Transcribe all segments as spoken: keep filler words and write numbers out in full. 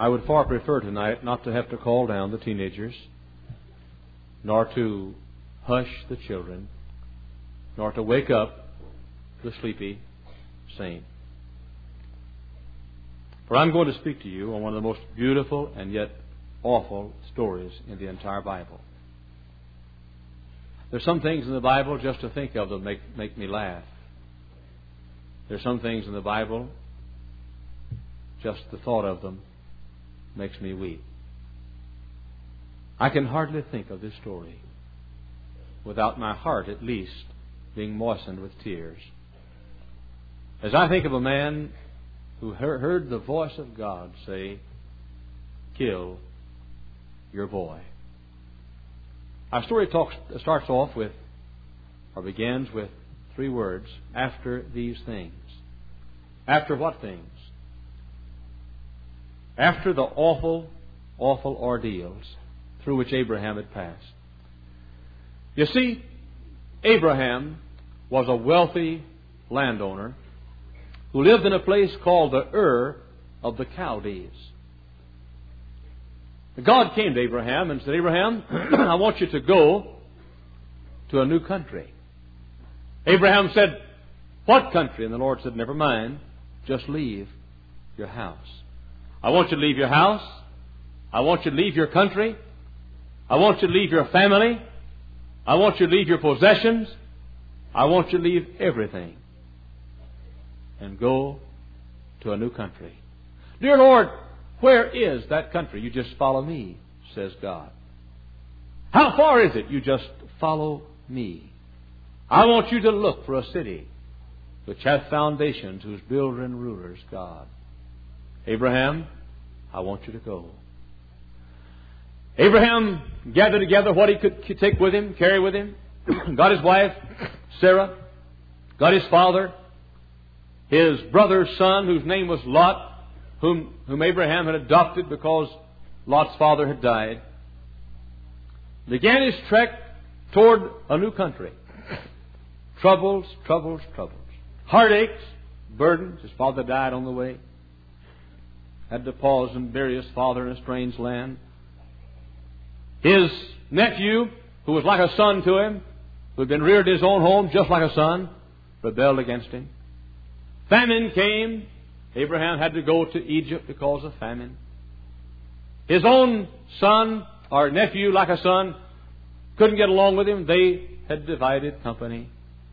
I would far prefer tonight not to have to call down the teenagers, nor to hush the children, nor to wake up the sleepy saint. For I'm going to speak to you on one of the most beautiful and yet awful stories in the entire Bible. There's some things in the Bible just to think of them make, make me laugh. There's some things in the Bible, just the thought of them makes me weep. I can hardly think of this story without my heart at least being moistened with tears. As I think of a man who heard the voice of God say, "Kill your boy." Our story talks, starts off with, or begins with, three words: after these things. After what things? After the awful, awful ordeals through which Abraham had passed. You see, Abraham was a wealthy landowner who lived in a place called the Ur of the Chaldees. God came to Abraham and said, "Abraham, I want you to go to a new country." Abraham said, "What country?" And the Lord said, "Never mind, just leave your house. I want you to leave your house. I want you to leave your country. I want you to leave your family. I want you to leave your possessions. I want you to leave everything and go to a new country." "Dear Lord, where is that country?" "You just follow me," says God. "How far is it?" "You just follow me. I want you to look for a city which hath foundations, whose builder and ruler is God." "Abraham, I want you to go." Abraham gathered together what he could take with him, carry with him. Got his wife, Sarah. Got his father, his brother's son, whose name was Lot, whom, whom Abraham had adopted because Lot's father had died. Began his trek toward a new country. Troubles, troubles, troubles. Heartaches, burdens. His father died on the way. Had to pause and bury his father in a strange land. His nephew, who was like a son to him, who had been reared in his own home just like a son, rebelled against him. Famine came. Abraham had to go to Egypt because of famine. His own son, or nephew like a son, couldn't get along with him. They had divided company.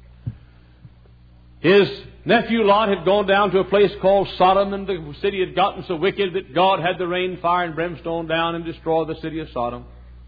His nephew Lot had gone down to a place called Sodom, and the city had gotten so wicked that God had to rain fire and brimstone down and destroy the city of Sodom.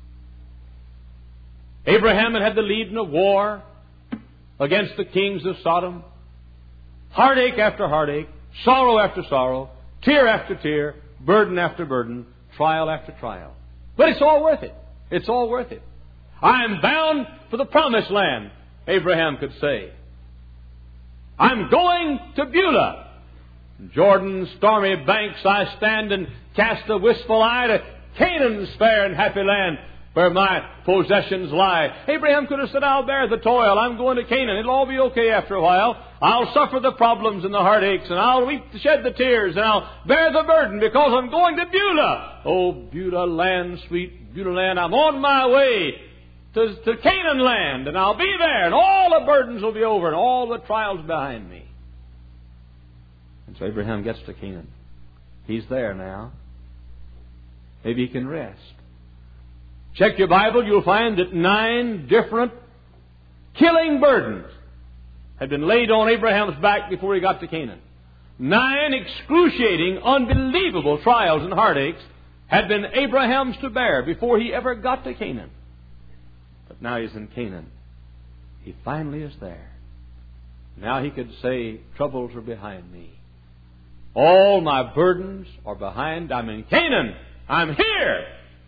Abraham had had to lead in a war against the kings of Sodom. Heartache after heartache, sorrow after sorrow, tear after tear, burden after burden, trial after trial. But it's all worth it. It's all worth it. "I am bound for the promised land," Abraham could say. "I'm going to Beulah. Jordan's stormy banks I stand and cast a wistful eye to Canaan's fair and happy land, where my possessions lie." Abraham could have said, "I'll bear the toil. I'm going to Canaan. It'll all be okay after a while. I'll suffer the problems and the heartaches, and I'll weep, shed the tears, and I'll bear the burden because I'm going to Beulah. Oh, Beulah land, sweet Beulah land, I'm on my way to, to Canaan land, and I'll be there, and all the burdens will be over, and all the trials behind me." And so Abraham gets to Canaan. He's there now. Maybe he can rest. Check your Bible, you'll find that nine different killing burdens had been laid on Abraham's back before he got to Canaan. Nine excruciating, unbelievable trials and heartaches had been Abraham's to bear before he ever got to Canaan. But now he's in Canaan. He finally is there. Now he could say, "Troubles are behind me. All my burdens are behind. I'm in Canaan. I'm here."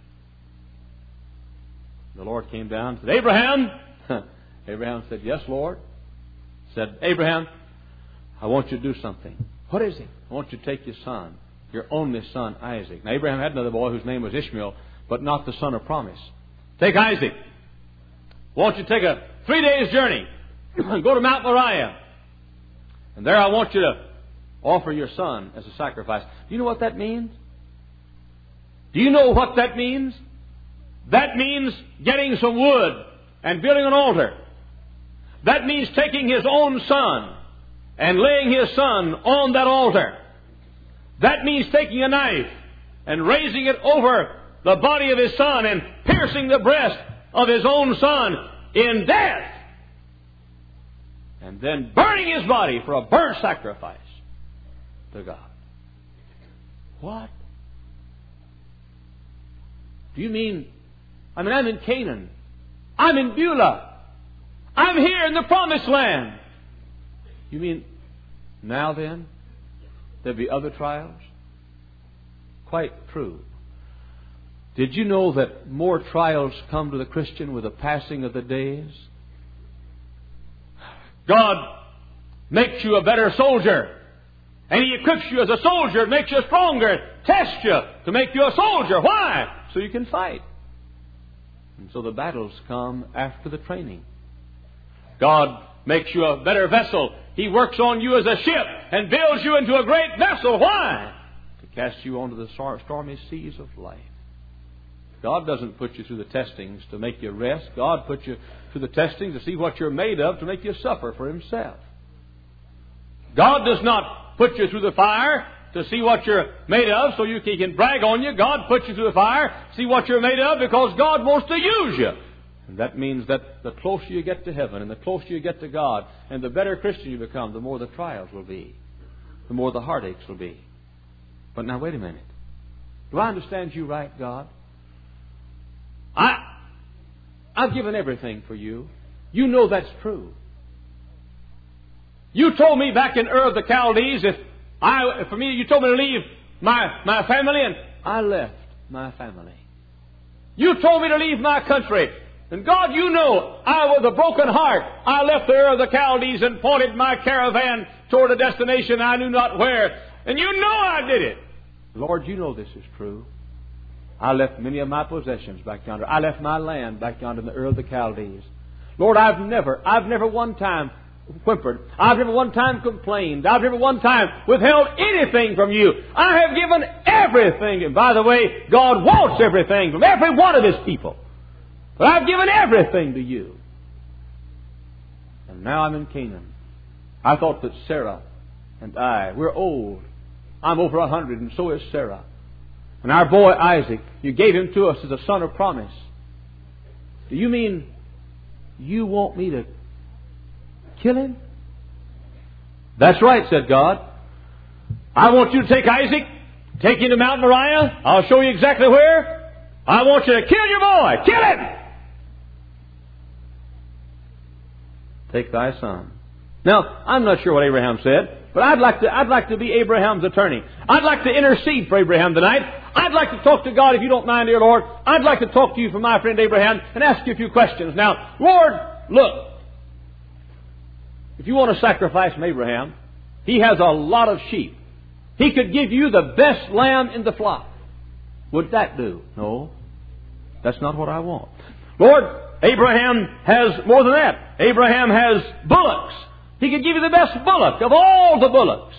The Lord came down and said, "Abraham." Abraham said, "Yes, Lord." Said, "Abraham, I want you to do something." "What is it?" "I want you to take your son, your only son, Isaac." Now, Abraham had another boy whose name was Ishmael, but not the son of promise. "Take Isaac. I want you to take a three days journey and go to Mount Moriah. And there I want you to offer your son as a sacrifice." Do you know what that means? Do you know what that means? That means getting some wood and building an altar. That means taking his own son and laying his son on that altar. That means taking a knife and raising it over the body of his son and piercing the breast of his own son in death. And then burning his body for a burnt sacrifice to God. What? Do you mean, I mean, I'm in Canaan. I'm in Beulah. I'm here in the Promised Land. You mean, now then, there'll be other trials? Quite true. Did you know that more trials come to the Christian with the passing of the days? God makes you a better soldier. And He equips you as a soldier, makes you stronger, tests you to make you a soldier. Why? So you can fight. And so the battles come after the training. God makes you a better vessel. He works on you as a ship and builds you into a great vessel. Why? To cast you onto the stormy seas of life. God doesn't put you through the testings to make you rest. God puts you through the testings to see what you're made of, to make you suffer for Himself. God does not put you through the fire to see what you're made of so you can, He can brag on you. God puts you through the fire to see what you're made of because God wants to use you. And that means that the closer you get to heaven and the closer you get to God and the better Christian you become, the more the trials will be. The more the heartaches will be. But now wait a minute. Do I understand you right, God? I, I've given everything for you. You know that's true. You told me back in Ur of the Chaldees, if I, for me, you told me to leave my, my family, and I left my family. You told me to leave my country. And God, you know, I with a broken heart, I left the Ur of the Chaldees and pointed my caravan toward a destination I knew not where. And you know I did it. Lord, you know this is true. I left many of my possessions back yonder. I left my land back yonder in the Ur of the Chaldees. Lord, I've never, I've never one time whimpered. I've never one time complained. I've never one time withheld anything from you. I have given everything. And by the way, God wants everything from every one of His people. But I've given everything to you. And now I'm in Canaan. I thought that Sarah and I, we're old. I'm over a hundred and so is Sarah. And our boy Isaac, you gave him to us as a son of promise. Do you mean you want me to kill him? That's right, said God. I want you to take Isaac, take him to Mount Moriah. I'll show you exactly where. I want you to kill your boy. Kill him! Take thy son. Now, I'm not sure what Abraham said, but I'd like to, I'd like to be Abraham's attorney. I'd like to intercede for Abraham tonight. I'd like to talk to God, if you don't mind, dear Lord. I'd like to talk to you for my friend Abraham and ask you a few questions. Now, Lord, look. If you want to sacrifice from Abraham, he has a lot of sheep. He could give you the best lamb in the flock. Would that do? No. That's not what I want. Lord, Abraham has more than that. Abraham has bullocks. He could give you the best bullock of all the bullocks.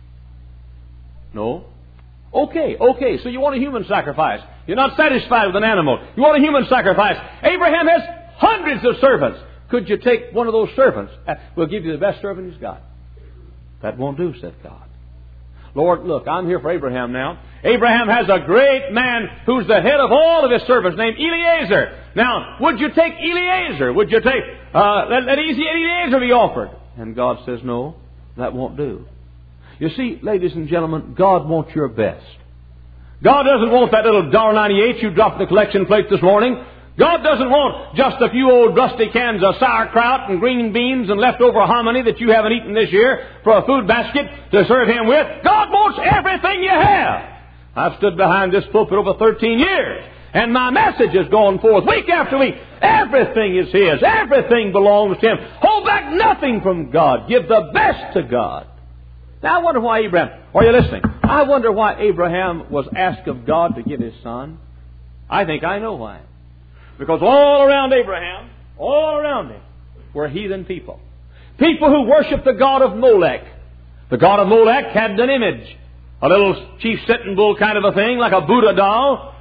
No. Okay, okay. So you want a human sacrifice. You're not satisfied with an animal. You want a human sacrifice. Abraham has hundreds of servants. Could you take one of those servants? We'll give you the best servant he's got. That won't do, said God. Lord, look, I'm here for Abraham now. Abraham has a great man who's the head of all of his servants named Eliezer. Now, would you take Eliezer? Would you take, uh, let, let Eliezer be offered? And God says, no, that won't do. You see, ladies and gentlemen, God wants your best. God doesn't want that little one dollar ninety-eight you dropped in the collection plate this morning. God doesn't want just a few old rusty cans of sauerkraut and green beans and leftover hominy that you haven't eaten this year for a food basket to serve Him with. God wants everything you have. I've stood behind this pulpit over thirteen years, and my message is going forth week after week. Everything is His. Everything belongs to Him. Hold back nothing from God. Give the best to God. Now I wonder why Abraham, are you listening? I wonder why Abraham was asked of God to give his son. I think I know why. Because all around Abraham, all around him, were heathen people. People who worshiped the god of Molech. The god of Molech had an image. A little chief sitting bull kind of a thing, like a Buddha doll.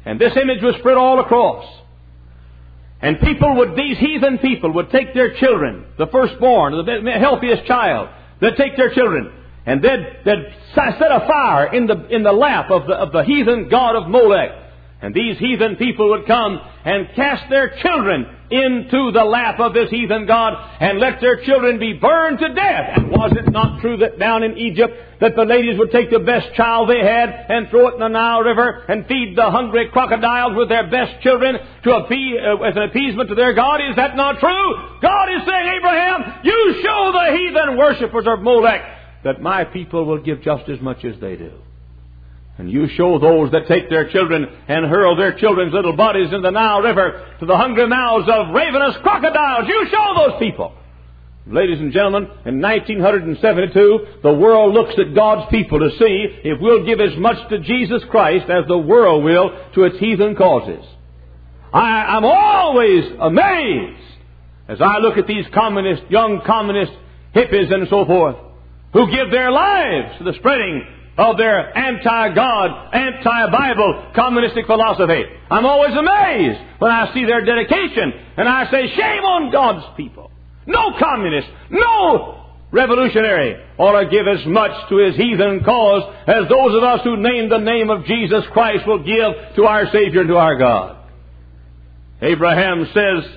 And this image was spread all across. And people would, these heathen people would take their children, the firstborn, the healthiest child, they'd take their children, and they'd, they'd set a fire in the, in the lap of the, of the heathen god of Molech. And these heathen people would come and cast their children into the lap of this heathen god and let their children be burned to death. And was it not true that down in Egypt that the ladies would take the best child they had and throw it in the Nile River and feed the hungry crocodiles with their best children to appease, uh, as an appeasement to their God? Is that not true? God is saying, Abraham, you show the heathen worshippers of Molech that my people will give just as much as they do. And you show those that take their children and hurl their children's little bodies in the Nile River to the hungry mouths of ravenous crocodiles. You show those people. Ladies and gentlemen, in nineteen seventy-two, the world looks at God's people to see if we'll give as much to Jesus Christ as the world will to its heathen causes. I, I'm always amazed as I look at these communist, young communist hippies and so forth, who give their lives to the spreading of their anti-God, anti-Bible, communistic philosophy. I'm always amazed when I see their dedication, and I say, shame on God's people. No communist, no revolutionary ought to give as much to his heathen cause as those of us who name the name of Jesus Christ will give to our Savior and to our God. Abraham says,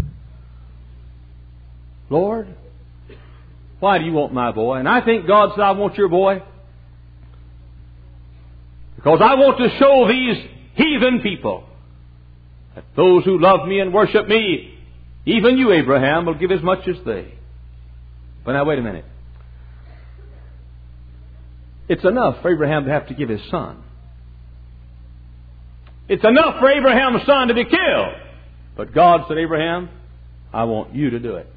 Lord, why do you want my boy? And I think God said, I want your boy because I want to show these heathen people that those who love me and worship me, even you, Abraham, will give as much as they. But now, wait a minute. It's enough for Abraham to have to give his son. It's enough for Abraham's son to be killed. But God said, Abraham, I want you to do it.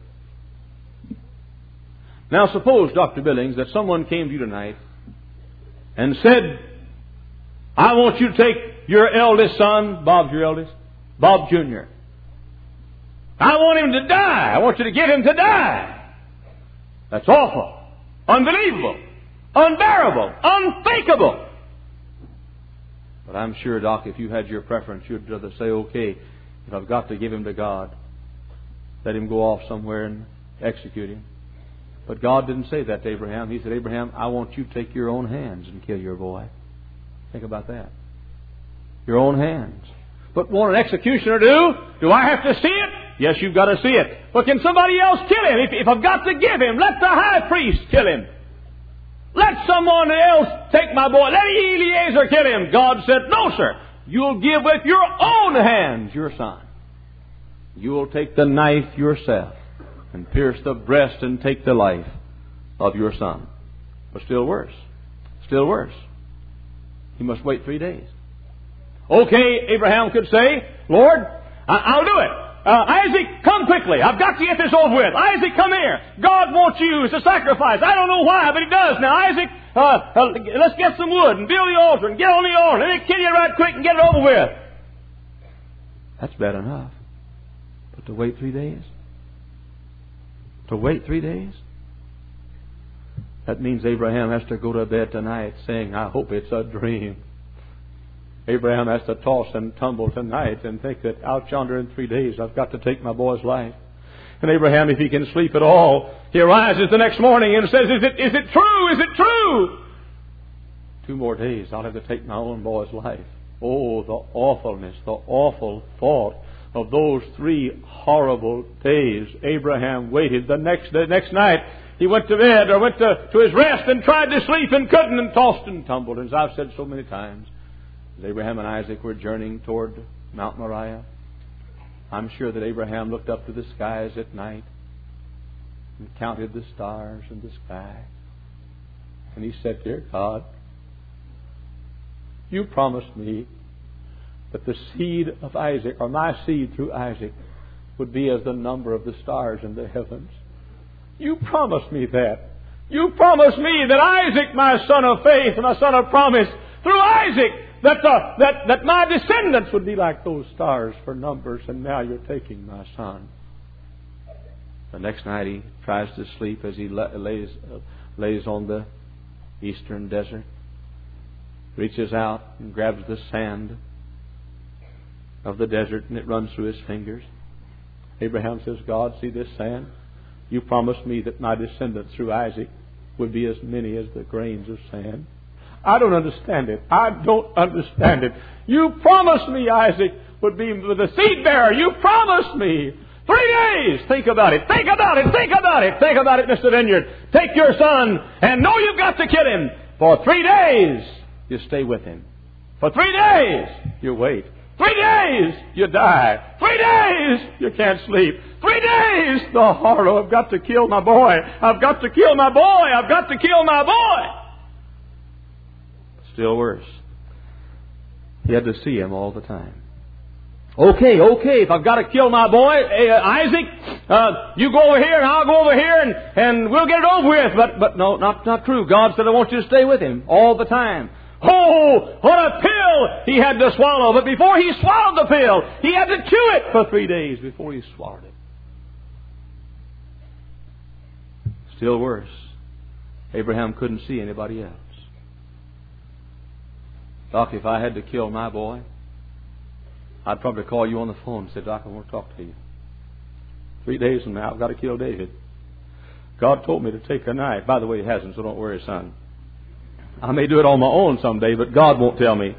Now, suppose, Doctor Billings, that someone came to you tonight and said, I want you to take your eldest son, Bob's your eldest, Bob Junior I want him to die. I want you to get him to die. That's awful, unbelievable, unbearable, unthinkable. But I'm sure, Doc, if you had your preference, you'd rather say, okay, if I've got to give him to God, let him go off somewhere and execute him. But God didn't say that to Abraham. He said, Abraham, I want you to take your own hands and kill your boy. Think about that. Your own hands. But what an executioner do? Do I have to see it? Yes, you've got to see it. But can somebody else kill him? If, if I've got to give him, let the high priest kill him. Let someone else take my boy. Let Eliezer kill him. God said, no, sir. You'll give with your own hands your son. You will take the knife yourself and pierce the breast and take the life of your son. But still worse. Still worse. He must wait three days. Okay, Abraham could say, Lord, I- I'll do it. Uh, Isaac, come quickly. I've got to get this over with. Isaac, come here. God wants you as a sacrifice. I don't know why, but He does. Now, Isaac, uh, uh, let's get some wood and build the altar and get on the altar. Let me kill you right quick and get it over with. That's bad enough. But to wait three days? To wait three days? That means Abraham has to go to bed tonight saying, I hope it's a dream. Abraham has to toss and tumble tonight and think that out yonder in three days I've got to take my boy's life. And Abraham, if he can sleep at all, he arises the next morning and says, Is it, is it true? Is it true? Two more days, I'll have to take my own boy's life. Oh, the awfulness, the awful thought of those three horrible days. Abraham waited. The next, the next night, he went to bed or went to, to his rest and tried to sleep and couldn't and tossed and tumbled. As I've said so many times, as Abraham and Isaac were journeying toward Mount Moriah, I'm sure that Abraham looked up to the skies at night and counted the stars in the sky. And he said, Dear God, you promised me that the seed of Isaac, or my seed through Isaac, would be as the number of the stars in the heavens. You promised me that. You promised me that Isaac, my son of faith, my son of promise, through Isaac, that, the, that, that my descendants would be like those stars for numbers, and now you're taking my son. The next night he tries to sleep as he lays, uh, lays on the eastern desert, reaches out and grabs the sand of the desert, and it runs through his fingers. Abraham says, God, see this sand? You promised me that my descendants through Isaac would be as many as the grains of sand. I don't understand it. I don't understand it. You promised me Isaac would be the seed bearer. You promised me. Three days. Think about it. Think about it. Think about it. Think about it, Mister Vineyard. Take your son and know you've got to kill him. For three days, you stay with him. For three days, you wait. Three days, you die. Three days, you can't sleep. Three days, the horror. I've got to kill my boy. I've got to kill my boy. I've got to kill my boy. Still worse. He had to see him all the time. Okay, okay, if I've got to kill my boy, uh, Isaac, uh, you go over here and I'll go over here and, and we'll get it over with. But, but no, not, not true. God said, I want you to stay with him all the time. Oh, what a pill he had to swallow. But before he swallowed the pill, he had to chew it for three days before he swallowed it. Still worse, Abraham couldn't see anybody else. Doc, if I had to kill my boy, I'd probably call you on the phone and say, Doc, I want to talk to you. Three days from now, I've got to kill David. God told me to take a knife. By the way, He hasn't, so don't worry, son. I may do it on my own someday, but God won't tell me.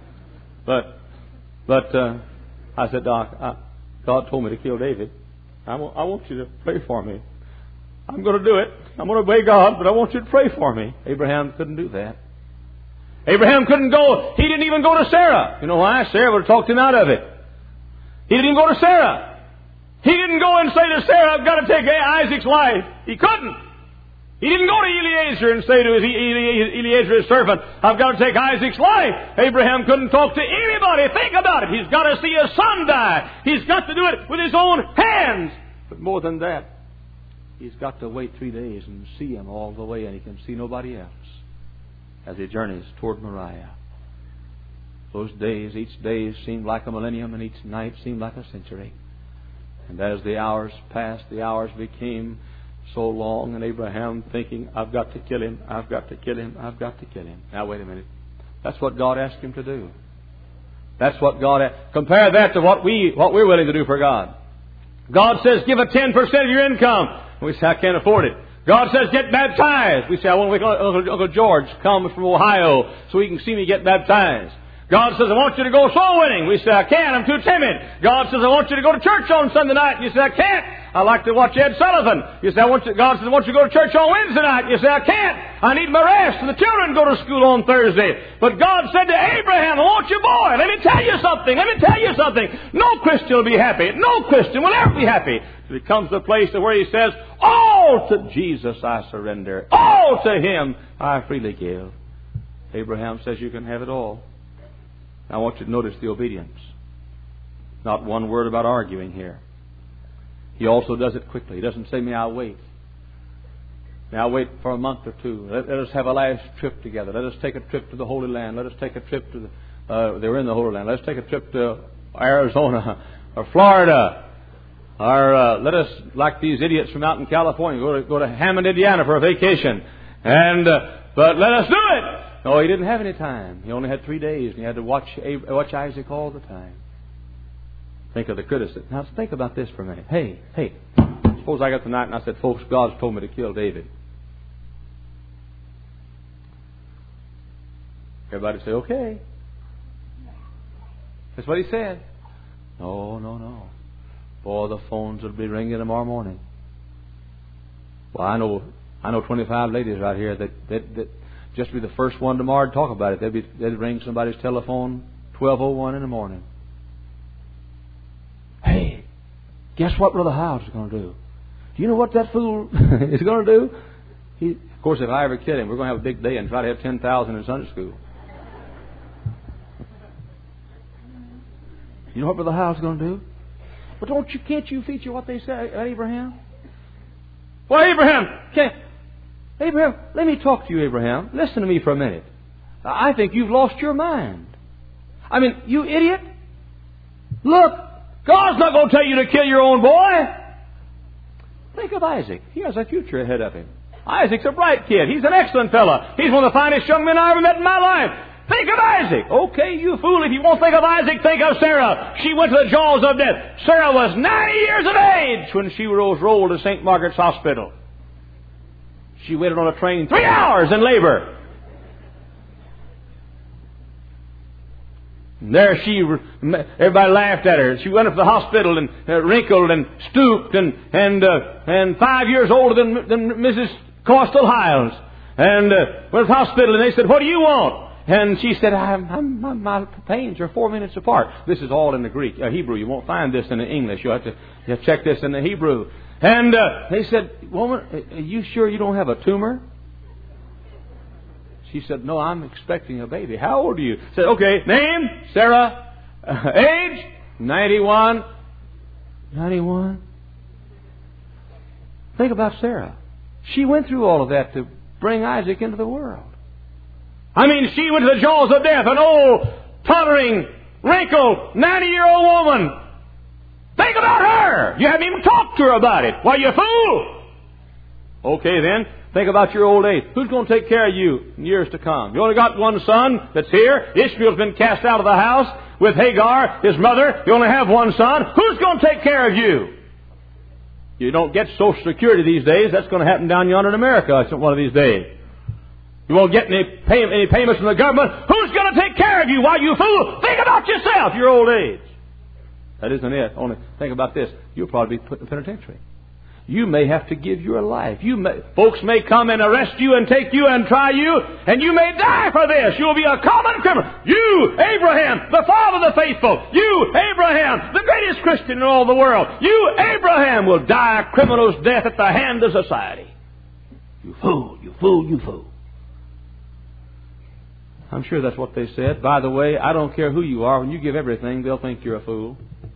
But, but uh, I said, Doc, I, God told me to kill David. I want, I want you to pray for me. I'm going to do it. I'm going to obey God, but I want you to pray for me. Abraham couldn't do that. Abraham couldn't go. He didn't even go to Sarah. You know why? Sarah would have talked him out of it. He didn't even go to Sarah. He didn't go and say to Sarah, I've got to take Isaac's wife. He couldn't. He didn't go to Eliezer and say to his Eliezer, his servant, I've got to take Isaac's wife. Abraham couldn't talk to anybody. Think about it. He's got to see his son die. He's got to do it with his own hands. But more than that, he's got to wait three days and see him all the way, and he can see nobody else as he journeys toward Moriah. Those days, each day seemed like a millennium, and each night seemed like a century. And as the hours passed, the hours became so long, and Abraham thinking, I've got to kill him, I've got to kill him, I've got to kill him. Now wait a minute. That's what God asked him to do. That's what God asked. Compare that to what, we, what we're willing to do for God. God says, give a ten percent of your income. We say, I can't afford it. God says, get baptized. We say, I want to make Uncle, Uncle George come from Ohio so he can see me get baptized. God says, I want you to go soul winning. We say, I can't. I'm too timid. God says, I want you to go to church on Sunday night. You say, I can't. I like to watch Ed Sullivan. You say, I want you, God says, I want you to go to church on Wednesday night. You say, I can't. I need my rest. And the children go to school on Thursday. But God said to Abraham, I want you, boy. Let me tell you something. Let me tell you something. No Christian will be happy. No Christian will ever be happy. It comes to a place where he says, all to Jesus I surrender. All to Him I freely give. Abraham says, you can have it all. Now I want you to notice the obedience. Not one word about arguing here. He also does it quickly. He doesn't say, may I wait? May I wait for a month or two? Let, let us have a last trip together. Let us take a trip to the Holy Land. Let us take a trip to the, uh, they were in the Holy Land. Let us take a trip to Arizona or Florida. Or uh, let us, like these idiots from out in California, go to, go to Hammond, Indiana for a vacation. And, uh, but let us do it. No, he didn't have any time. He only had three days, and he had to watch watch Isaac all the time. Think of the criticism. Now, think about this for a minute. Hey, hey, suppose I got the night and I said, folks, God's told me to kill David. Everybody say, okay. That's what he said. No, no, no. Boy, the phones will be ringing tomorrow morning. Well, I know, I know twenty-five ladies right here that that that. Just be the first one tomorrow to talk about it. They'd, be, they'd ring somebody's telephone twelve oh one in the morning. Hey, guess what Brother Howes is going to do? Do you know what that fool is going to do? He, of course, if I ever kid him, we're going to have a big day and try to have ten thousand in Sunday school. You know what Brother Howes is going to do? But don't you, can't you feature what they say at Abraham? Well, Abraham, can't... Abraham, let me talk to you, Abraham. Listen to me for a minute. I think you've lost your mind. I mean, you idiot. Look, God's not going to tell you to kill your own boy. Think of Isaac. He has a future ahead of him. Isaac's a bright kid. He's an excellent fellow. He's one of the finest young men I ever met in my life. Think of Isaac. Okay, you fool. If you won't think of Isaac, think of Sarah. She went to the jaws of death. Sarah was ninety years of age when she was rolled to Saint Margaret's Hospital. She waited on a train three hours in labor. And there she, everybody laughed at her. She went up to the hospital and uh, wrinkled and stooped and and uh, and five years older than, than Missus Corstal Hiles. And uh, went to the hospital and they said, "What do you want?" And she said, I'm, I'm, my, my pains are four minutes apart. This is all in the Greek, uh, Hebrew. You won't find this in the English. You'll have to, you have to check this in the Hebrew. And uh, they said, "Woman, are you sure you don't have a tumor?" She said, "No, I'm expecting a baby." "How old are you?" Said, "Okay, name, Sarah, uh, age, ninety-one. ninety-one. Think about Sarah. She went through all of that to bring Isaac into the world. I mean, she went to the jaws of death, an old, tottering, wrinkled, ninety-year-old woman. Think about her. You haven't even talked to her about it. Why, you fool! Okay, then, think about your old age. Who's going to take care of you in years to come? You only got one son that's here. Ishmael's been cast out of the house with Hagar, his mother. You only have one son. Who's going to take care of you? You don't get Social Security these days. That's going to happen down yonder in America one of these days. You won't get any, pay, any payments from the government. Who's going to take care of you? Why, you fool? Think about yourself, your old age. That isn't it. Only think about this. You'll probably be put in the penitentiary. You may have to give your life. You may, folks may come and arrest you and take you and try you, and you may die for this. You'll be a common criminal. You, Abraham, the father of the faithful. You, Abraham, the greatest Christian in all the world. You, Abraham, will die a criminal's death at the hand of society. You fool, you fool, you fool. I'm sure that's what they said. By the way, I don't care who you are. When you give everything, they'll think you're a fool.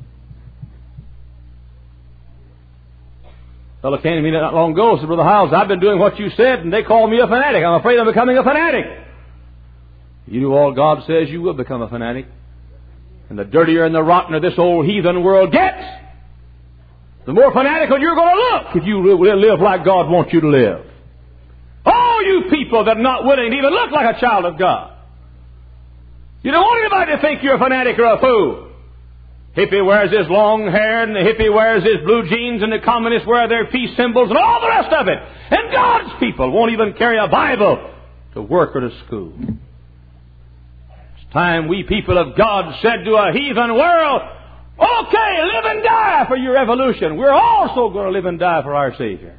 A fellow came to me not long ago and said, "Brother Hiles, I've been doing what you said, and they call me a fanatic. I'm afraid I'm becoming a fanatic." You do all God says, you will become a fanatic. And the dirtier and the rottener this old heathen world gets, the more fanatical you're going to look if you live like God wants you to live. All you people that are not willing to even look like a child of God. You don't want anybody to think you're a fanatic or a fool. Hippie wears his long hair, and the hippie wears his blue jeans, and the communists wear their peace symbols, and all the rest of it. And God's people won't even carry a Bible to work or to school. It's time we people of God said to a heathen world, "Okay, live and die for your evolution. We're also going to live and die for our Savior."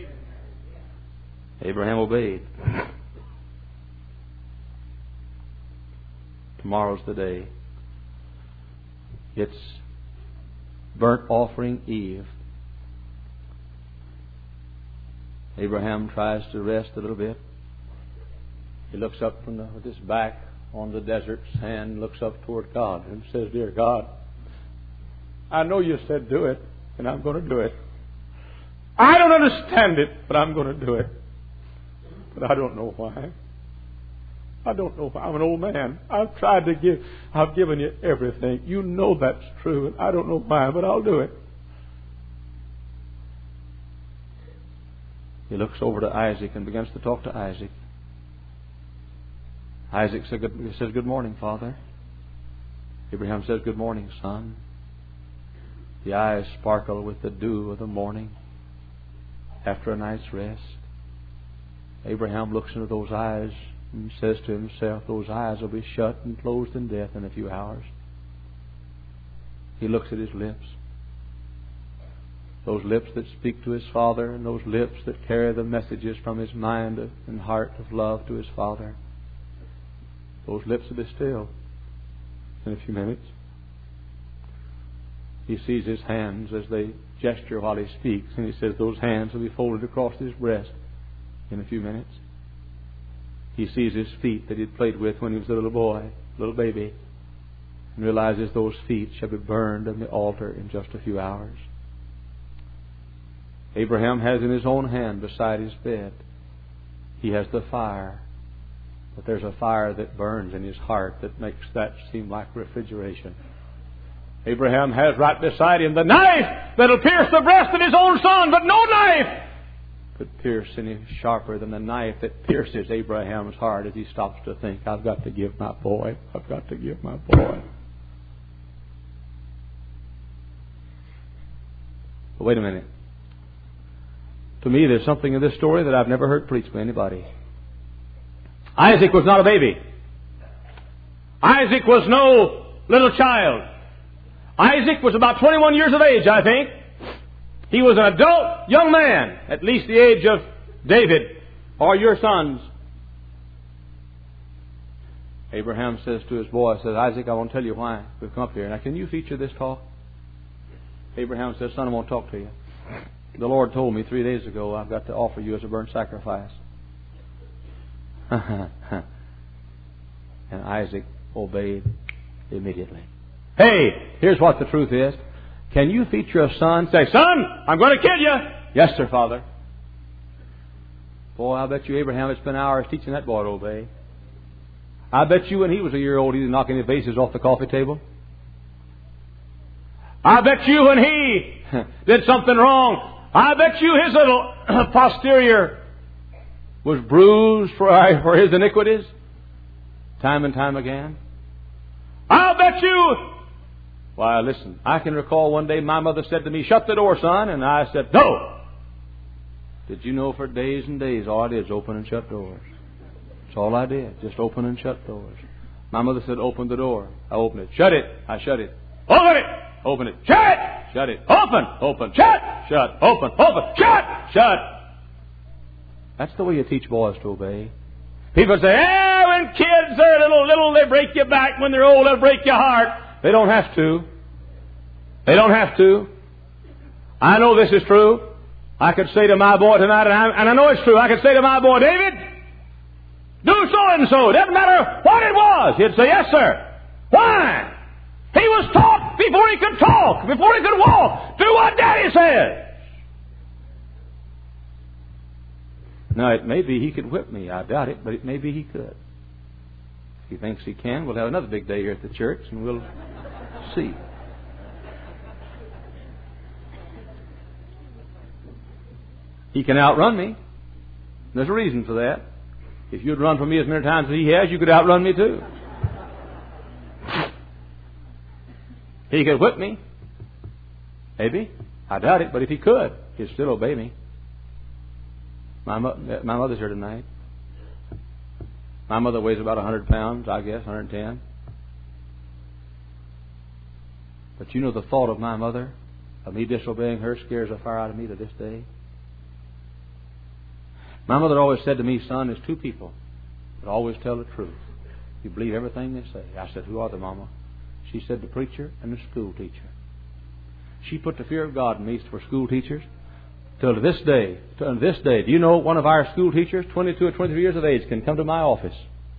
Abraham obeyed. Tomorrow's the day. It's burnt offering Eve. Abraham tries to rest a little bit. He looks up from the, with his back on the desert sand, looks up toward God and says, "Dear God, I know you said do it, and I'm going to do it. I don't understand it, but I'm going to do it. But I don't know why. I don't know why. I'm an old man. I've tried to give, I've given you everything. You know that's true, and I don't know why, but I'll do it." He looks over to Isaac and begins to talk to Isaac. Isaac says, "Good morning, Father." Abraham says, "Good morning, son." The eyes sparkle with the dew of the morning after a night's rest. Abraham looks into those eyes and says to himself, those eyes will be shut and closed in death in a few hours. He looks at his lips. Those lips that speak to his Father, and those lips that carry the messages from his mind and heart of love to his Father. Those lips will be still in a few minutes. He sees his hands as they gesture while he speaks, and he says those hands will be folded across his breast in a few minutes. He sees his feet that he'd played with when he was a little boy, little baby, and realizes those feet shall be burned on the altar in just a few hours. Abraham has in his own hand beside his bed, he has the fire. But there's a fire that burns in his heart that makes that seem like refrigeration. Abraham has right beside him the knife that'll pierce the breast of his own son, but no knife could pierce any sharper than the knife that pierces Abraham's heart as he stops to think, I've got to give my boy. I've got to give my boy. But wait a minute. To me, there's something in this story that I've never heard preached by anybody. Isaac was not a baby. Isaac was no little child. Isaac was about twenty-one years of age, I think. He was an adult young man, at least the age of David or your sons. Abraham says to his boy, says, Isaac, I want to tell you why we've come up here. Now, can you feature this talk? Abraham says, son, I want to talk to you. The Lord told me three days ago I've got to offer you as a burnt sacrifice. And Isaac obeyed immediately. Hey, here's what the truth is. Can you feature a son? Say, son, I'm going to kill you. Yes, sir, Father. Boy, I bet you Abraham had spent hours teaching that boy to obey. I bet you when he was a year old he was knocking the vases off the coffee table. I bet you when he did something wrong, I bet you his little posterior was bruised for, for his iniquities. Time and time again. I'll bet you. Why, listen, I can recall one day my mother said to me, shut the door, son. And I said, no. Did you know for days and days all I did is open and shut doors. That's all I did. Just open and shut doors. My mother said, open the door. I opened it. Shut it. I shut it. Open it. Open it. Shut it. Shut it. Open. Open. Shut. Shut. Open. Open. Shut. Shut. That's the way you teach boys to obey. People say, eh, when kids are little, little, they break your back. When they're old, they'll break your heart. They don't have to. They don't have to. I know this is true. I could say to my boy tonight, and I, and I know it's true, I could say to my boy, David, do so and so. Doesn't matter what it was. He'd say, yes, sir. Why? He was taught before he could talk, before he could walk. Do what Daddy says. Now, it may be he could whip me. I doubt it, but it may be he could. If he thinks he can, we'll have another big day here at the church, and we'll see. He can outrun me. There's a reason for that. If you'd run from me as many times as he has, you could outrun me too. He could whip me. Maybe. I doubt it, but if he could, he'd still obey me. My, mo- my mother's here tonight. My mother weighs about one hundred pounds, I guess, one hundred ten. But you know the thought of my mother, of me disobeying her, scares the fire out of me to this day. My mother always said to me, son, there's two people that always tell the truth. You believe everything they say. I said, who are they, Mama? She said, the preacher and the school teacher. She put the fear of God in me for school teachers. Till to this day, to this day, do you know one of our school teachers, twenty-two or twenty-three years of age, can come to my office,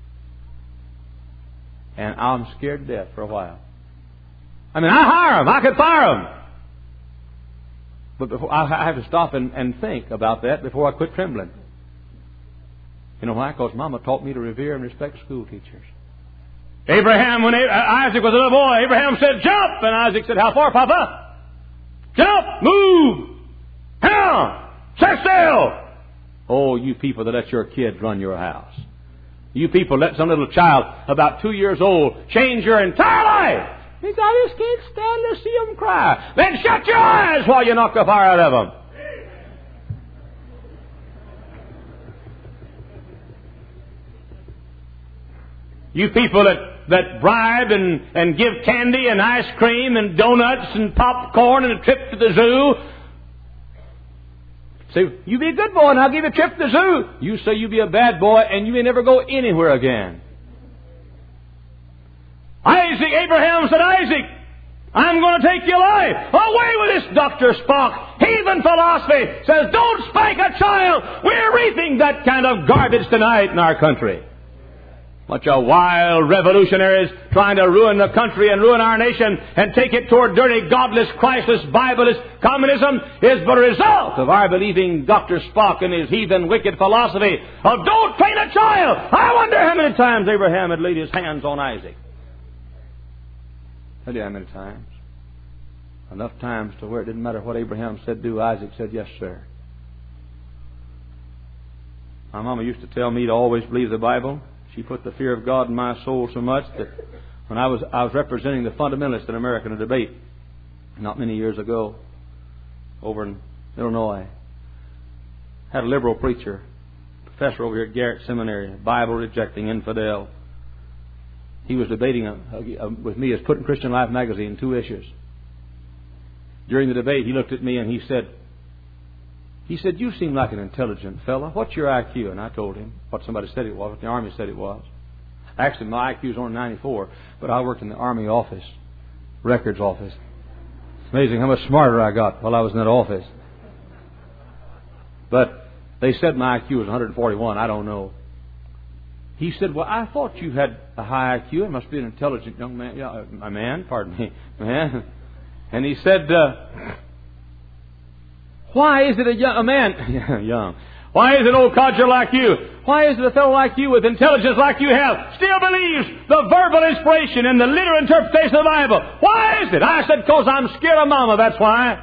and I'm scared to death for a while. I mean, I hire them. I could fire them. But before, I have to stop and, and think about that before I quit trembling. You know why? Because Mama taught me to revere and respect school teachers. Abraham, when Isaac was a little boy, Abraham said, jump! And Isaac said, how far, Papa? Jump! Move! Down! Sit still! Oh, you people that let your kids run your house. You people let some little child about two years old change your entire life. He said, I just can't stand to see them cry. Then shut your eyes while you knock the fire out of them. You people that, that bribe and, and give candy and ice cream and donuts and popcorn and a trip to the zoo. Say, you be a good boy and I'll give you a trip to the zoo. You say you be a bad boy and you may never go anywhere again. Isaac, Abraham said, Isaac, I'm going to take your life. Away with this Doctor Spock. Heathen philosophy says, don't spank a child. We're reaping that kind of garbage tonight in our country. Bunch of wild revolutionaries trying to ruin the country and ruin our nation and take it toward dirty, godless, Christless, Bibleless communism is but a result of our believing Doctor Spock and his heathen, wicked philosophy of don't train a child. I wonder how many times Abraham had laid his hands on Isaac. I tell you how many times. Enough times to where it didn't matter what Abraham said do, Isaac said, yes, sir. My mama used to tell me to always believe the Bible. She put the fear of God in my soul so much that when I was I was representing the fundamentalists in America in a debate not many years ago over in Illinois, had a liberal preacher, professor over here at Garrett Seminary, Bible-rejecting infidel. He was debating a, a, a, with me as put in Christian Life magazine two issues. During the debate, he looked at me and he said, he said, "You seem like an intelligent fella. What's your I Q?" And I told him what somebody said it was, what the Army said it was. Actually, my I Q is only ninety-four, but I worked in the Army office, records office. It's amazing how much smarter I got while I was in that office. But they said my I Q was one hundred forty-one. I don't know. He said, "Well, I thought you had a high I Q. It must be an intelligent young man." Yeah, a man, pardon me, man. And he said, uh, "Why is it a young a man, young? Why is it old codger like you? Why is it a fellow like you with intelligence like you have still believes the verbal inspiration and the literal interpretation of the Bible? Why is it?" I said, "Because I'm scared of Mama, that's why."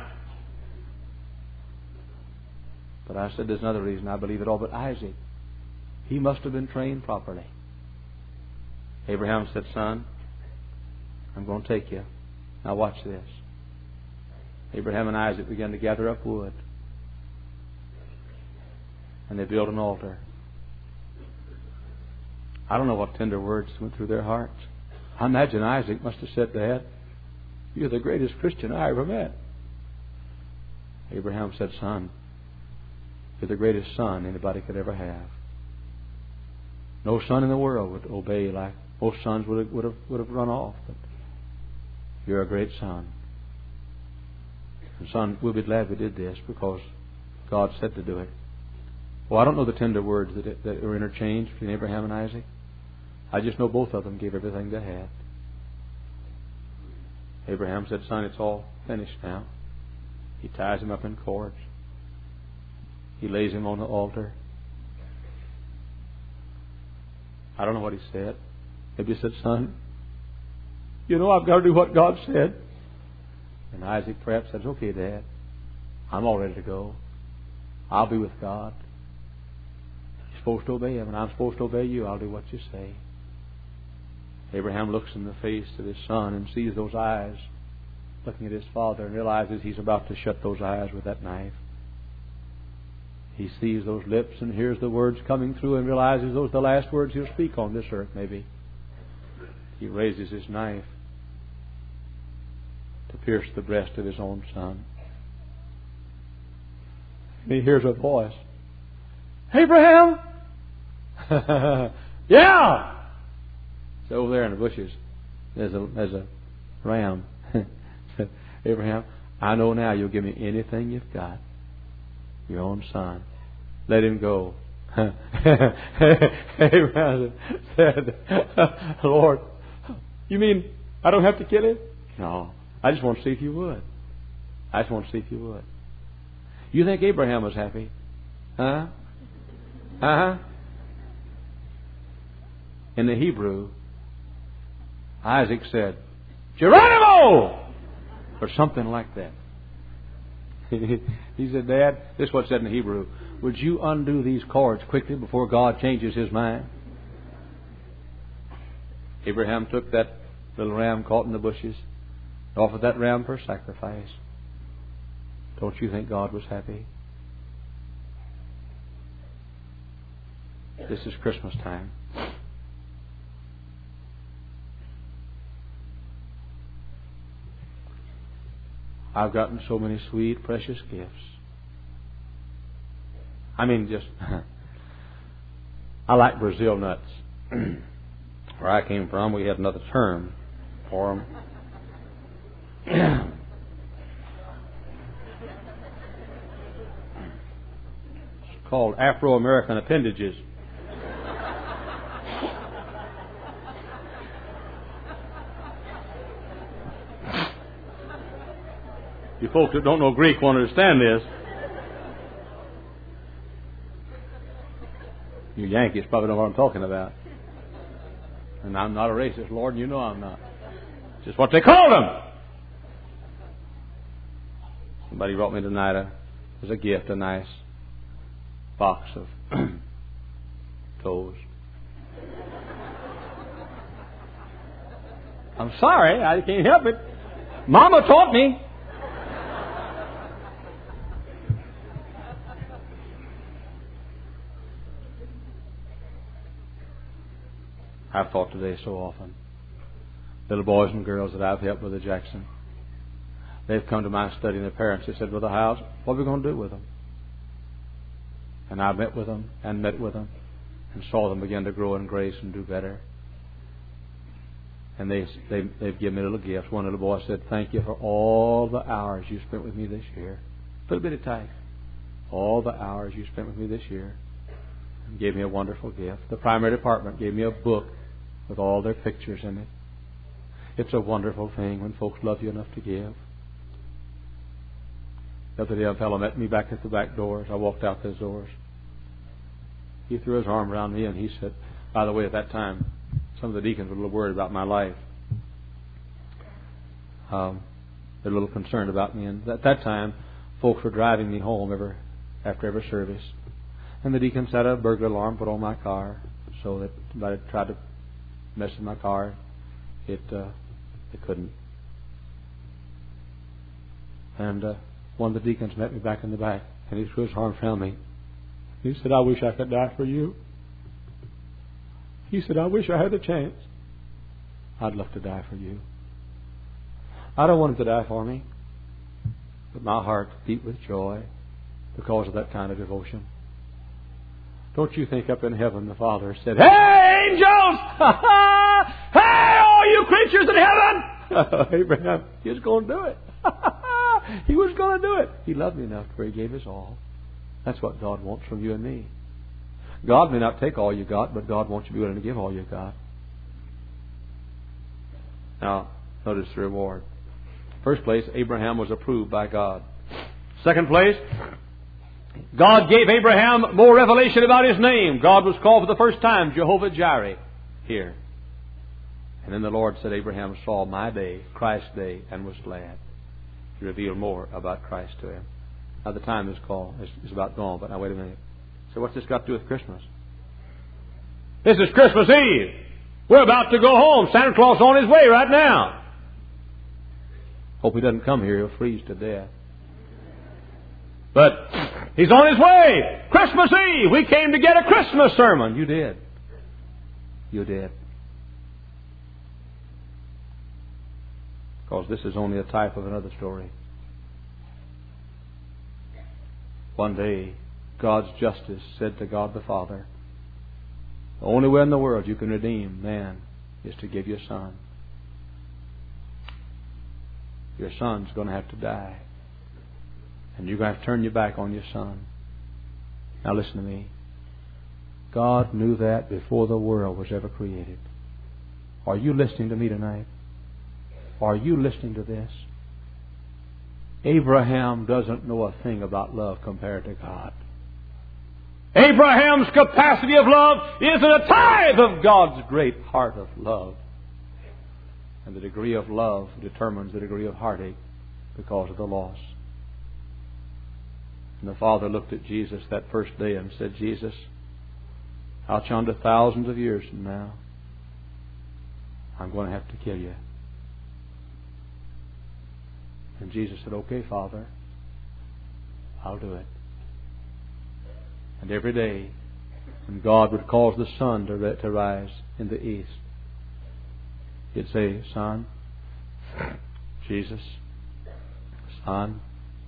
But I said, "There's another reason I believe it all." But Isaac, he must have been trained properly. Abraham said, "Son, I'm going to take you. Now watch this." Abraham and Isaac began to gather up wood. And they built an altar. I don't know what tender words went through their hearts. I imagine Isaac must have said, "Dad, you're the greatest Christian I ever met." Abraham said, "Son, you're the greatest son anybody could ever have. No son in the world would obey like most sons would have, would have, would have run off. But you're a great son. And son, we'll be glad we did this because God said to do it." Well, I don't know the tender words that, that were interchanged between Abraham and Isaac. I just know both of them gave everything they had. Abraham said, "Son, it's all finished now." He ties him up in cords. He lays him on the altar. I don't know what he said. Maybe he said, "Son, you know I've got to do what God said." And Isaac perhaps says, "Okay, Dad, I'm all ready to go. I'll be with God. You're supposed to obey Him, and I'm supposed to obey you. I'll do what you say." Abraham looks in the face of his son and sees those eyes looking at his father and realizes he's about to shut those eyes with that knife. He sees those lips and hears the words coming through and realizes those are the last words he'll speak on this earth, maybe. He raises his knife to pierce the breast of his own son. And he hears a voice. "Abraham!" "Yeah!" So over there in the bushes, there's a, there's a ram. Said, "Abraham, I know now you'll give me anything you've got. Your own son. Let him go." Abraham said, "Lord, you mean I don't have to kill him?" "No. I just want to see if you would. I just want to see if you would." You think Abraham was happy? Huh? Uh-huh. In the Hebrew, Isaac said, "Geronimo!" or something like that. He said, "Dad, this is what's said in the Hebrew. Would you undo these cords quickly before God changes His mind?" Abraham took that little ram caught in the bushes, offered that ram for sacrifice. Don't you think God was happy? This is Christmas time. I've gotten so many sweet, precious gifts. I mean, just, I like Brazil nuts. Where I came from, we had another term for them. It's called Afro-American appendages. You folks that don't know Greek won't understand this. You Yankees probably know what I'm talking about. And I'm not a racist, Lord, and you know I'm not. It's just what they called them. Somebody brought me tonight a, as a gift a nice box of toes. I'm sorry, I can't help it. Mama taught me. I've thought today so often. Little boys and girls that I've helped, Brother Jackson, they've come to my study and their parents, they said, Brother Howes, what are we going to do with them? And I met with them and met with them and saw them begin to grow in grace and do better. And they, they, they've given me little gifts. One little boy said, thank you for all the hours you spent with me this year. Little bitty type. All the hours you spent with me this year. And gave me a wonderful gift. The primary department gave me a book with all their pictures in it. It's a wonderful thing when folks love you enough to give. The other day a fellow met me back at the back doors. I walked out those doors. He threw his arm around me and he said, by the way, at that time, some of the deacons were a little worried about my life. Um, they're a little concerned about me. And at that time, folks were driving me home every, after every service. And the deacons had a burglar alarm put on my car so that if I tried to mess with my car, it uh, they couldn't. And uh, one of the deacons met me back in the back, and he threw his arm around me. He said, I wish I could die for you. He said, I wish I had a chance. I'd love to die for you. I don't want him to die for me, but my heart beat with joy because of that kind of devotion. Don't you think up in heaven the Father said, hey, angels! Hey, all you creatures in heaven! Abraham, he was going to do it. He was going to do it. He loved me enough where he gave his all. That's what God wants from you and me. God may not take all you got, but God wants you to be willing to give all you got. Now, notice the reward. First place, Abraham was approved by God. Second place, God gave Abraham more revelation about His name. God was called for the first time Jehovah Jireh here. And then the Lord said, Abraham saw my day, Christ's day, and was glad. He revealed more about Christ to him. Now the time is called is, is about gone, but now wait a minute. So what's this got to do with Christmas? This is Christmas Eve. We're about to go home. Santa Claus is on his way right now. Hope he doesn't come here. He'll freeze to death. But he's on his way. Christmas Eve. We came to get a Christmas sermon. You did. You did. Because this is only a type of another story. One day, God's justice said to God the Father, the only way in the world you can redeem man is to give your Son. Your Son's going to have to die. And you're going to have to turn your back on your Son. Now listen to me. God knew that before the world was ever created. Are you listening to me tonight? Are you listening to this? Abraham doesn't know a thing about love compared to God. Abraham's capacity of love isn't a tithe of God's great heart of love. And the degree of love determines the degree of heartache because of the loss. And the Father looked at Jesus that first day and said, Jesus, out yonder thousands of years from now, I'm going to have to kill you. And Jesus said, okay, Father, I'll do it. And every day, when God would cause the sun to, to rise in the east, He'd say, Son, Jesus, Son,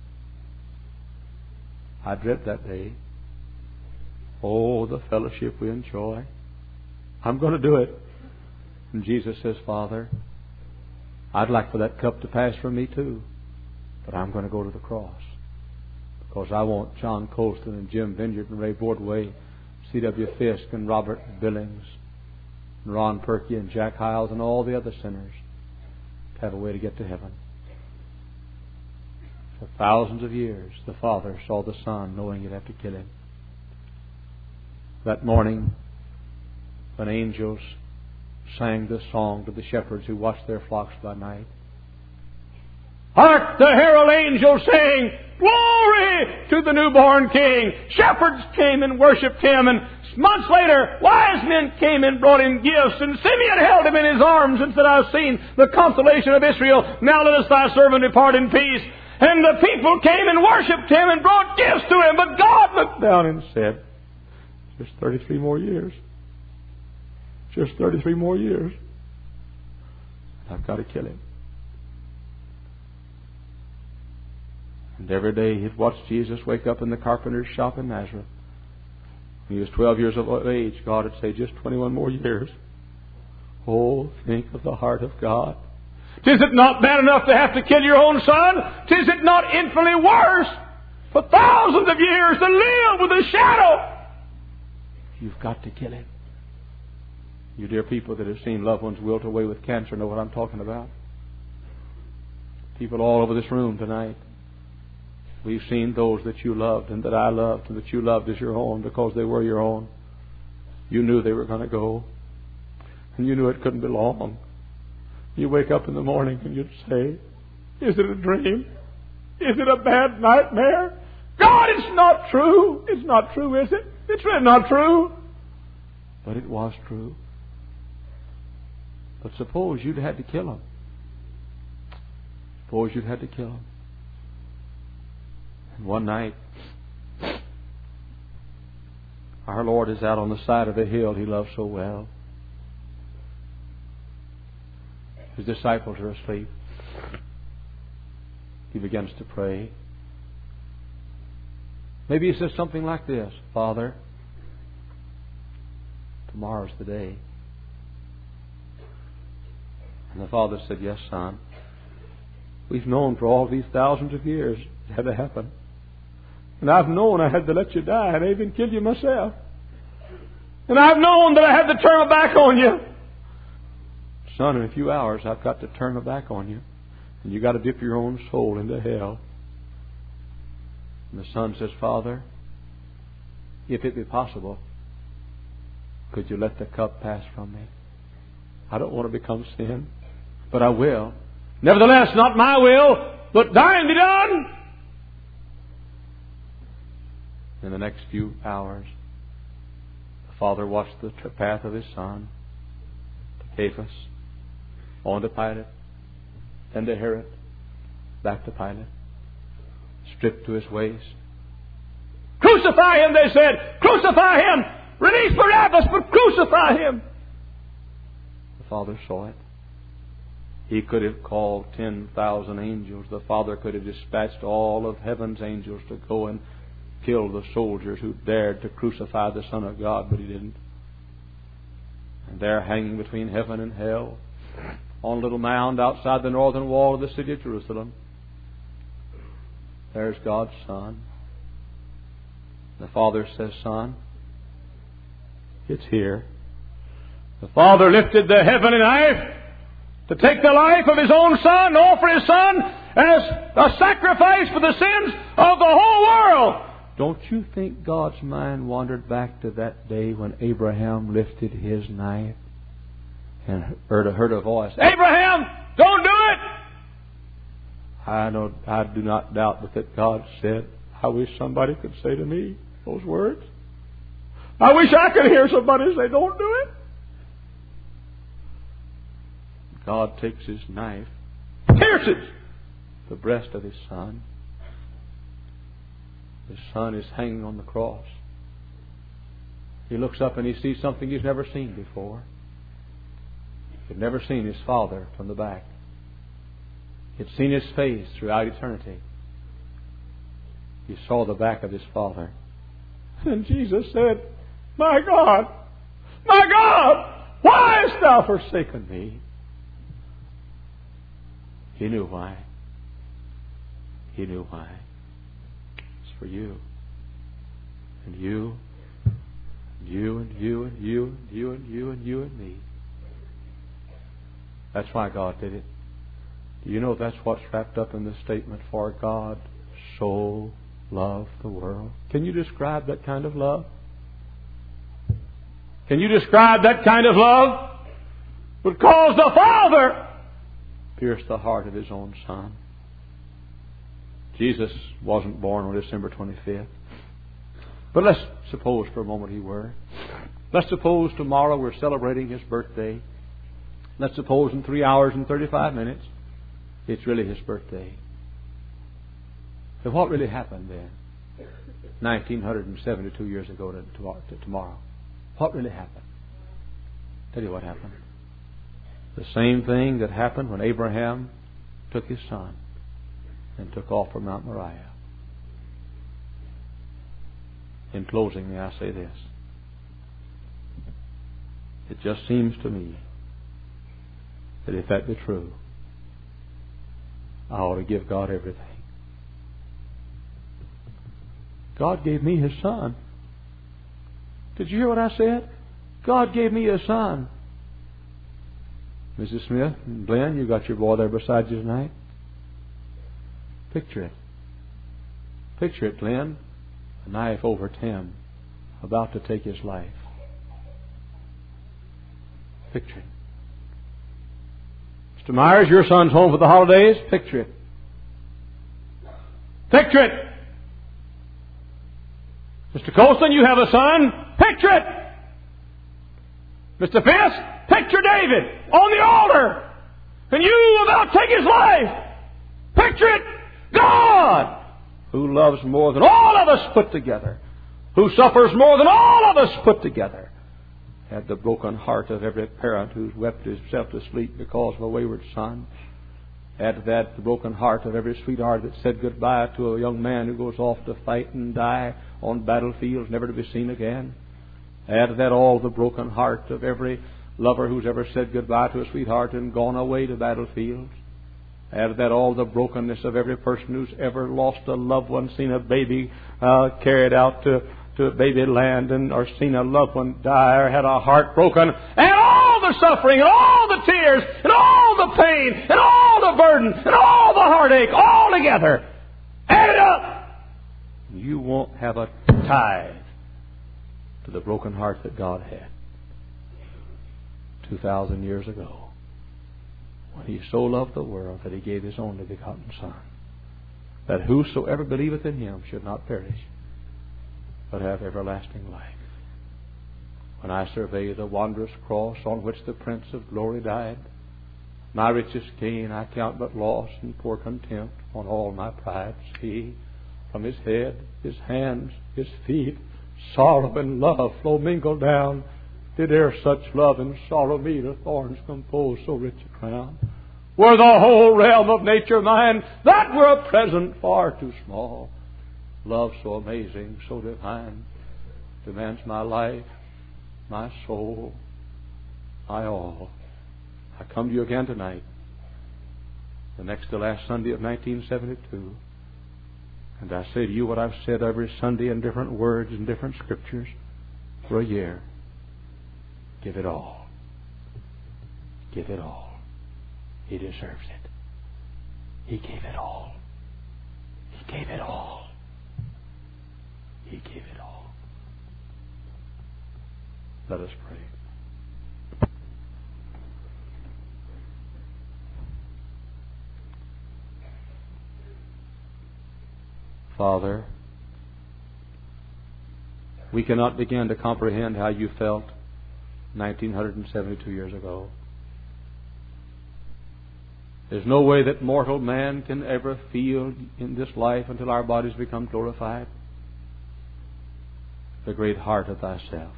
I dread that day. Oh, the fellowship we enjoy. I'm going to do it. And Jesus says, Father, I'd like for that cup to pass from me too, but I'm going to go to the cross. Because I want John Colston and Jim Vineyard and Ray Bordway, C W Fisk and Robert Billings, and Ron Perky and Jack Hiles and all the other sinners to have a way to get to heaven. For thousands of years, the Father saw the Son knowing He'd have to kill Him. That morning, when angels sang this song to the shepherds who watched their flocks by night, hark, the herald angels sing, Glory to the newborn King. Shepherds came and worshipped Him, and months later, wise men came and brought Him gifts, and Simeon held Him in his arms and said, I've seen the consolation of Israel. Now let us thy servant depart in peace. And the people came and worshipped Him and brought gifts to Him, but God looked down and said, just thirty-three more years. Just thirty-three more years. I've got to kill Him. And every day he'd watch Jesus wake up in the carpenter's shop in Nazareth. When he was twelve years of age, God would say, just twenty-one more years. Oh, think of the heart of God. Is it not bad enough to have to kill your own son? Is it not infinitely worse for thousands of years to live with a shadow? You've got to kill him. You dear people that have seen loved ones wilt away with cancer know what I'm talking about. People all over this room tonight. We've seen those that you loved and that I loved and that you loved as your own because they were your own. You knew they were going to go. And you knew it couldn't be long. You wake up in the morning and you'd say, is it a dream? Is it a bad nightmare? God, it's not true. It's not true, is it? It's really not true. But it was true. But suppose you'd had to kill him. Suppose you'd had to kill him. And one night, our Lord is out on the side of the hill He loves so well. His disciples are asleep. He begins to pray. Maybe he says something like this, Father, tomorrow's the day. And the Father said, yes, son. We've known for all these thousands of years it had to happen. And I've known I had to let you die and even kill you myself. And I've known that I had to turn my back on you. Son, in a few hours I've got to turn my back on you. And you've got to dip your own soul into hell. And the son says, Father, if it be possible, could you let the cup pass from me? I don't want to become sin, but I will. Nevertheless, not my will, but thine be done. In the next few hours, the Father watched the path of His Son to Cephas, on to Pilate, then to Herod, back to Pilate, stripped to his waist. Crucify him, they said. Crucify him. Release Barabbas, but crucify him. The Father saw it. He could have called ten thousand angels. The Father could have dispatched all of heaven's angels to go and kill the soldiers who dared to crucify the Son of God, but He didn't. And there, hanging between heaven and hell, on a little mound outside the northern wall of the city of Jerusalem, there's God's Son. The Father says, Son, it's here. The Father lifted the heavenly knife to take the life of His own Son, offer His Son as a sacrifice for the sins of the whole world. Don't you think God's mind wandered back to that day when Abraham lifted his knife and heard a, heard a voice, Abraham, don't do it! I know, I do not doubt but that God said, I wish somebody could say to me those words. I wish I could hear somebody say, don't do it. God takes His knife, pierces the breast of His Son. His Son is hanging on the cross. He looks up and he sees something he's never seen before. He'd never seen his Father from the back. He'd seen His face throughout eternity. He saw the back of His Father. And Jesus said, My God, my God, why hast Thou forsaken me? He knew why. He knew why. It's for you. And you. And you and you and you and you and you and you and me. That's why God did it. Do you know that's what's wrapped up in the statement, for God so loved the world? Can you describe that kind of love? Can you describe that kind of love? Because the Father pierced the heart of His own Son. Jesus wasn't born on December twenty-fifth. But let's suppose for a moment He were. Let's suppose tomorrow we're celebrating His birthday. Let's suppose in three hours and thirty-five minutes it's really His birthday. So what really happened then? nineteen seventy-two years ago to tomorrow. What really happened? Tell you what happened. The same thing that happened when Abraham took his son and took off from Mount Moriah. In closing, may I say this. It just seems to me that if that be true, I ought to give God everything. God gave me His Son. Did you hear what I said? God gave me a son. Missus Smith and Glenn, you got your boy there beside you tonight. Picture it. Picture it, Glenn. A knife over Tim, about to take his life. Picture it. Mister Myers, your son's home for the holidays. Picture it. Picture it. Mister Colston, you have a son. Picture it. Mister Fisk, picture David on the altar, and you about to take his life. Picture it. God, who loves more than all of us put together, who suffers more than all of us put together, had the broken heart of every parent who's wept himself to sleep because of a wayward son. Add to that the broken heart of every sweetheart that said goodbye to a young man who goes off to fight and die on battlefields, never to be seen again. Add to that all the broken heart of every lover who's ever said goodbye to a sweetheart and gone away to battlefields. Add to that all the brokenness of every person who's ever lost a loved one, seen a baby uh, carried out to, to baby land, and or seen a loved one die, or had a heart broken, and all the suffering, and all the tears, and all the pain, and all the burden, and all the heartache, all together. Add it up. You won't have a tithe to the broken heart that God had two thousand years ago, when He so loved the world that He gave His only begotten Son, that whosoever believeth in Him should not perish, but have everlasting life. When I survey the wondrous cross on which the Prince of Glory died, my richest gain I count but loss and pour contempt on all my pride. See, from His head, His hands, His feet, sorrow and love flow mingled down. Did e'er such love and sorrow meet, or thorns compose so rich a crown? Were the whole realm of nature mine, that were a present far too small. Love so amazing, so divine, demands my life, my soul, my all. I come to you again tonight, the next to last Sunday of nineteen seventy-two, and I say to you what I've said every Sunday in different words and different scriptures for a year. Give it all. Give it all. He deserves it. He gave it all. He gave it all. He gave it all. Let us pray. Father, we cannot begin to comprehend how you felt nineteen seventy-two years ago. There's no way that mortal man can ever feel in this life until our bodies become glorified the great heart of thyself.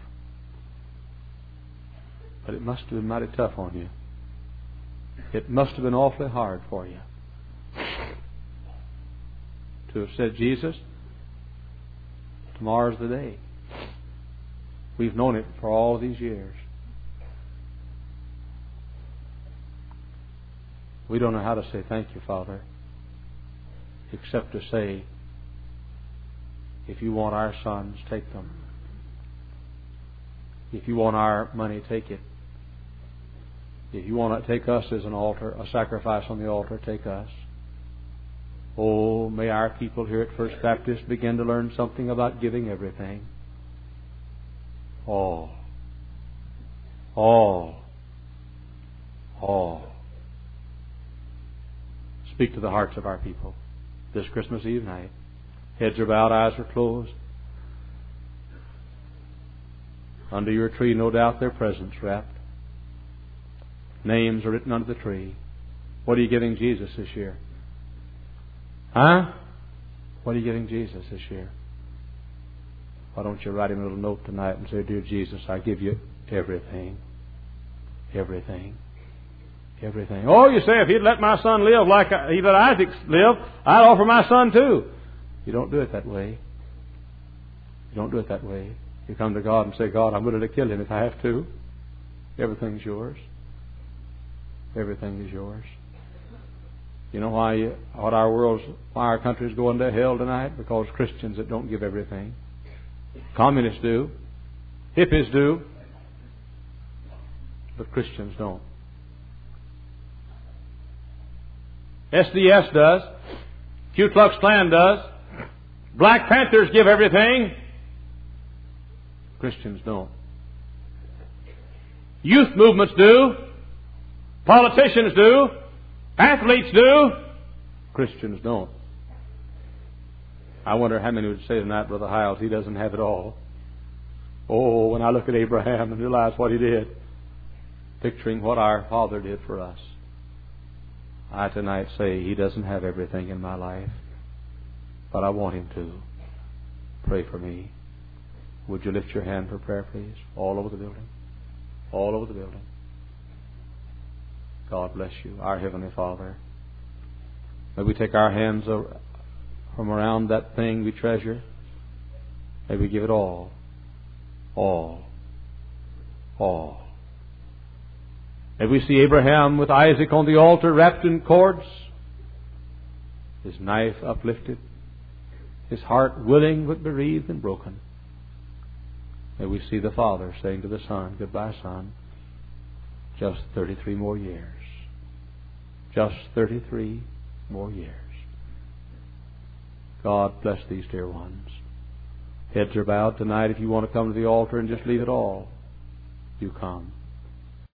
But it must have been mighty tough on you. It must have been awfully hard for you to have said, Jesus, tomorrow's the day. We've known it for all these years. We don't know how to say thank you, Father, except to say, if you want our sons, take them. If you want our money, take it. If you want to take us as an altar, a sacrifice on the altar, take us. Oh, may our people here at First Baptist begin to learn something about giving everything. All. All. All. Speak to the hearts of our people. this Christmas Eve night. Heads are bowed, eyes are closed. Under your tree, no doubt, their presents wrapped. Names are written under the tree. What are you giving Jesus this year? Huh? What are you giving Jesus this year? Why don't you write him a little note tonight and say, Dear Jesus, I give you everything. Everything. Everything. Oh, you say, if he'd let my son live like he let Isaac live, I'd offer my son too. You don't do it that way. You don't do it that way. You come to God and say, God, I'm willing to kill him if I have to. Everything's yours. Everything is yours. You know why you, what our world's, why our country's going to hell tonight? Because Christians that don't give everything. Communists do. Hippies do. But Christians don't. S D S does. Ku Klux Klan does. Black Panthers give everything. Christians don't. Youth movements do. Politicians do. Athletes do. Christians don't. I wonder how many would say tonight, Brother Hiles, he doesn't have it all. Oh, when I look at Abraham and realize what he did, picturing what our Father did for us, I tonight say he doesn't have everything in my life, but I want him to. Pray for me. Would you lift your hand for prayer, please? All over the building. All over the building. God bless you, our Heavenly Father. May we take our hands from around that thing we treasure. May we give it all. All. All. May we see Abraham with Isaac on the altar wrapped in cords, his knife uplifted, his heart willing but bereaved and broken. May we see the Father saying to the Son, Goodbye, Son. Just thirty-three more years. Just thirty-three more years. God bless these dear ones. Heads are bowed tonight. If you want to come to the altar and just leave it all, you come.